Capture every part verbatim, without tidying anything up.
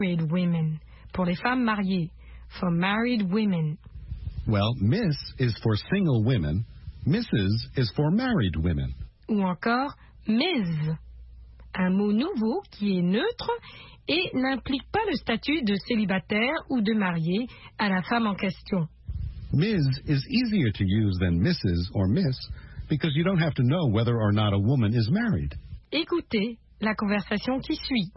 married women. Pour les femmes mariées. For married women. Well, Miss is for single women. Missus is for married women. Ou encore Miz. Un mot nouveau qui est neutre et n'implique pas le statut de célibataire ou de marié à la femme en question. Miz is easier to use than Missus or Miss because you don't have to know whether or not a woman is married. Écoutez la conversation qui suit.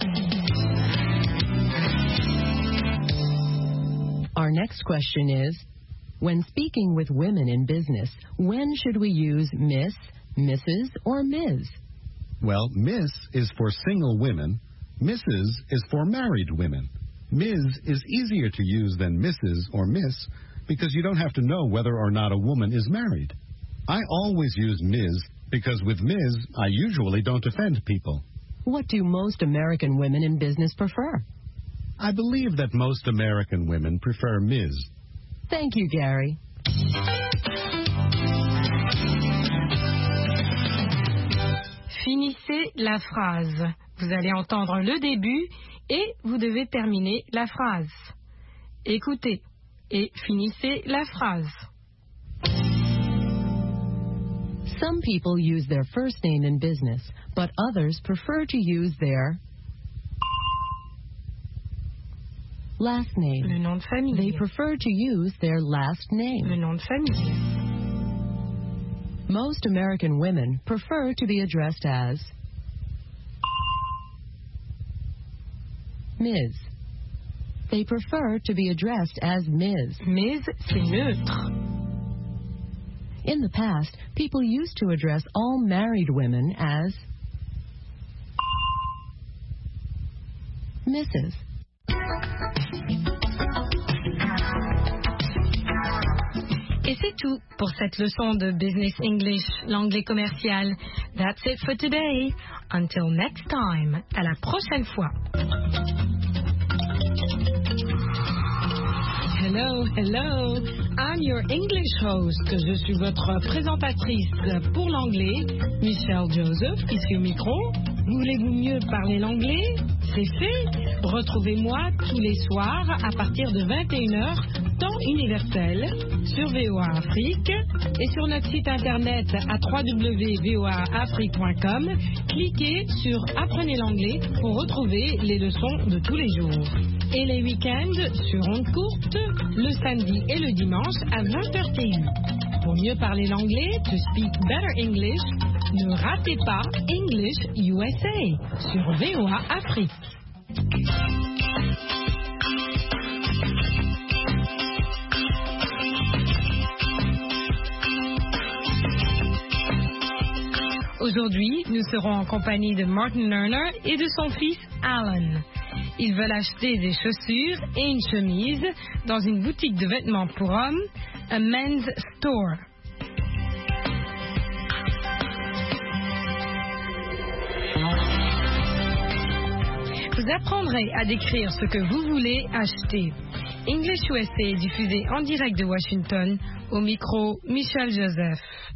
Our next question is, when speaking with women in business, when should we use Miss, Missus, or Miz? Well, Miss is for single women. Missus is for married women. Miz is easier to use than Missus or Miss because you don't have to know whether or not a woman is married. I always use Miz because with Miz, I usually don't offend people. What do most American women in business prefer? I believe that most American women prefer Miz. Thank you, Gary. Finissez la phrase. Vous allez entendre le début et vous devez terminer la phrase. Écoutez et finissez la phrase. Some people use their first name in business, but others prefer to use their last name. Le nom de famille. They prefer to use their last name. Le nom de famille. Most American women prefer to be addressed as Miz. They prefer to be addressed as Miz. Miz, c'est neutre. In the past, people used to address all married women as Missus Et c'est tout pour cette leçon de Business English, l'anglais commercial. That's it for today. Until next time. À la prochaine fois. Hello, hello. I'm your English host. Je suis votre présentatrice pour l'anglais, Michelle Joseph, ici au micro. Voulez-vous mieux parler l'anglais? C'est fait. Retrouvez-moi tous les soirs à partir de vingt et une heures, temps universel, sur V O A Afrique et sur notre site internet à w w w point v o a afrique point com. Cliquez sur Apprenez l'anglais pour retrouver les leçons de tous les jours. Et les week-ends sur ondes courtes, le samedi et le dimanche à vingt heures T U. Pour mieux parler l'anglais, to speak better English, ne ratez pas English U S A sur V O A Afrique. Aujourd'hui, nous serons en compagnie de Martin Lerner et de son fils Alan. Ils veulent acheter des chaussures et une chemise dans une boutique de vêtements pour hommes, a men's store. Vous apprendrez à décrire ce que vous voulez acheter. English U S A est diffusé en direct de Washington, au micro Michel Joseph.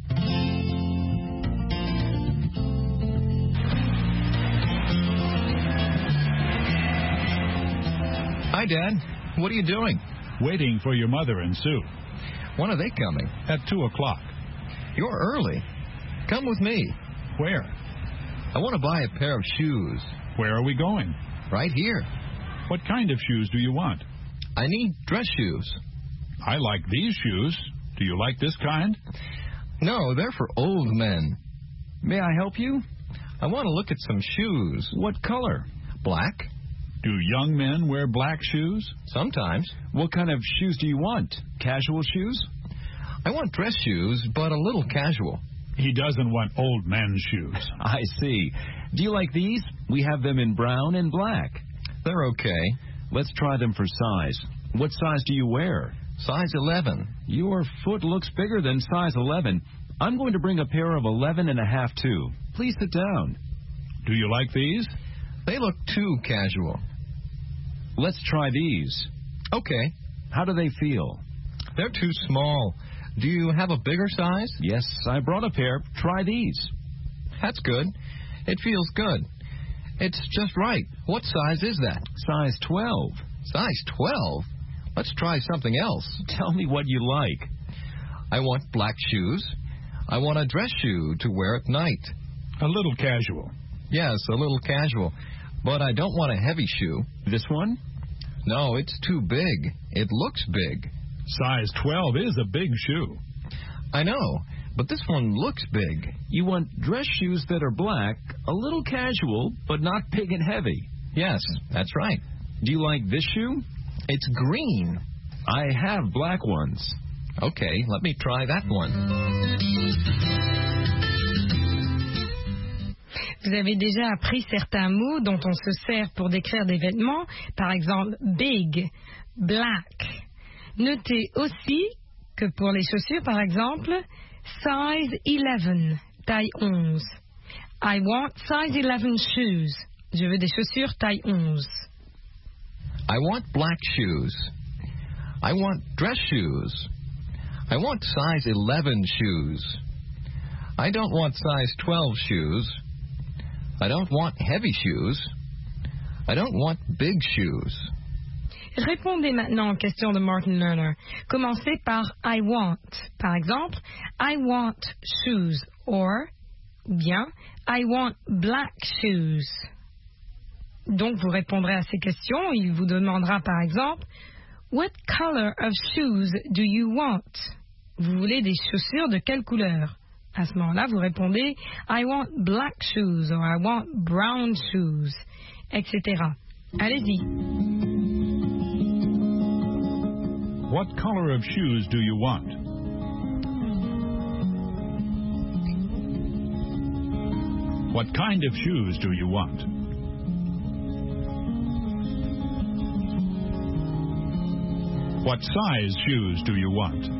Hi, Dad. What are you doing? Waiting for your mother and Sue. When are they coming? At two o'clock. You're early. Come with me. Where? I want to buy a pair of shoes. Where are we going? Right here. What kind of shoes do you want? I need dress shoes. I like these shoes. Do you like this kind? No, they're for old men. May I help you? I want to look at some shoes. What color? Black. Do young men wear black shoes? Sometimes. What kind of shoes do you want? Casual shoes? I want dress shoes, but a little casual. He doesn't want old men's shoes. I see. Do you like these? We have them in brown and black. They're okay. Let's try them for size. What size do you wear? Size eleven. Your foot looks bigger than size eleven. I'm going to bring a pair of eleven and a half too. Please sit down. Do you like these? They look too casual. Let's try these. Okay. How do they feel? They're too small. Do you have a bigger size? Yes, I brought a pair. Try these. That's good. It feels good. It's just right. What size is that? Size twelve. Size twelve? Let's try something else. Tell me what you like. I want black shoes. I want a dress shoe to wear at night. A little casual. Yes, a little casual. But I don't want a heavy shoe. This one? No, it's too big. It looks big. Size twelve is a big shoe. I know, but this one looks big. You want dress shoes that are black, a little casual, but not big and heavy. Yes, that's right. Do you like this shoe? It's green. I have black ones. Okay, let me try that one. Vous avez déjà appris certains mots dont on se sert pour décrire des vêtements, par exemple big, black. Notez aussi que pour les chaussures, par exemple, size eleven, taille onze. I want size eleven shoes. Je veux des chaussures taille onze. I want black shoes. I want dress shoes. I want size eleven shoes. I don't want size twelve shoes. I don't want heavy shoes. I don't want big shoes. Répondez maintenant aux questions de Martin Lerner. Commencez par I want. Par exemple, I want shoes. Or, ou bien, I want black shoes. Donc, vous répondrez à ces questions. Il vous demandera, par exemple, What color of shoes do you want? Vous voulez des chaussures de quelle couleur? À ce moment-là, vous répondez I want black shoes or I want brown shoes, et cetera. Allez-y. What color of shoes do you want? What kind of shoes do you want? What size shoes do you want?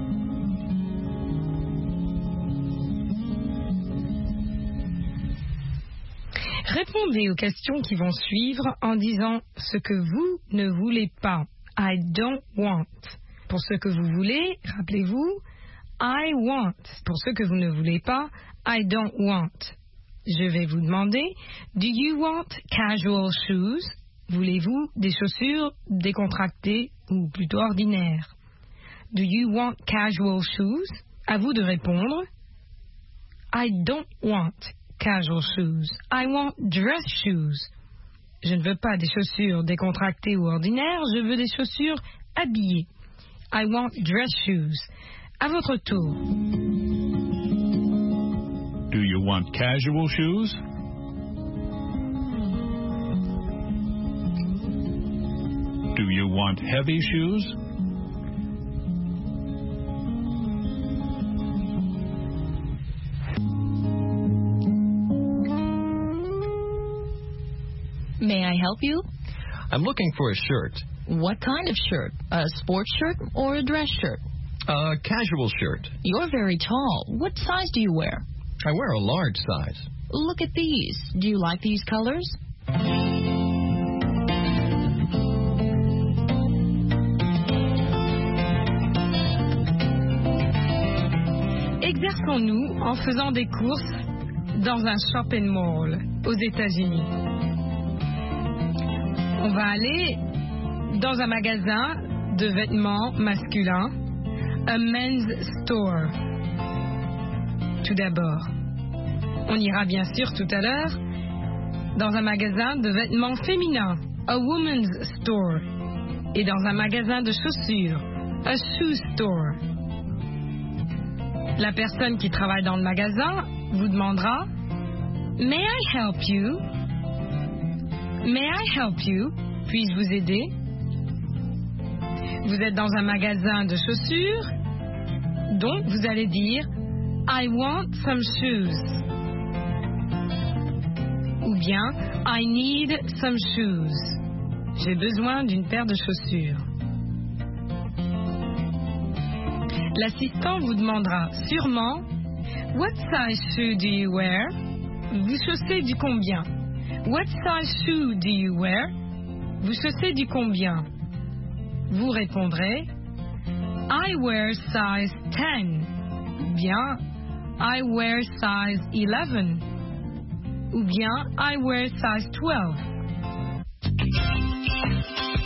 Répondez aux questions qui vont suivre en disant ce que vous ne voulez pas. I don't want. Pour ce que vous voulez, rappelez-vous, I want. Pour ce que vous ne voulez pas, I don't want. Je vais vous demander, do you want casual shoes? Voulez-vous des chaussures décontractées ou plutôt ordinaires? Do you want casual shoes? À vous de répondre. I don't want casual shoes. I want dress shoes. Je ne veux pas des chaussures décontractées ou ordinaires, je veux des chaussures habillées. I want dress shoes. À votre tour. Do you want casual shoes? Do you want heavy shoes? May I help you? I'm looking for a shirt. What kind of shirt? A sports shirt or a dress shirt? A casual shirt. You're very tall. What size do you wear? I wear a large size. Look at these. Do you like these colors? Exerçons-nous en faisant des courses dans un shopping mall aux États-Unis. On va aller dans un magasin de vêtements masculins, a men's store. Tout d'abord, on ira bien sûr tout à l'heure dans un magasin de vêtements féminins, a woman's store, et dans un magasin de chaussures, a shoe store. La personne qui travaille dans le magasin vous demandera May I help you? May I help you? Puis-je vous aider? Vous êtes dans un magasin de chaussures, donc vous allez dire I want some shoes. Ou bien I need some shoes. J'ai besoin d'une paire de chaussures. L'assistant vous demandera sûrement What size shoe do you wear? Vous chaussez du combien? What size shoe do you wear? Vous chaussez du combien? Vous répondrez I wear size ten. Bien, I wear size eleven. ou bien I wear size twelve.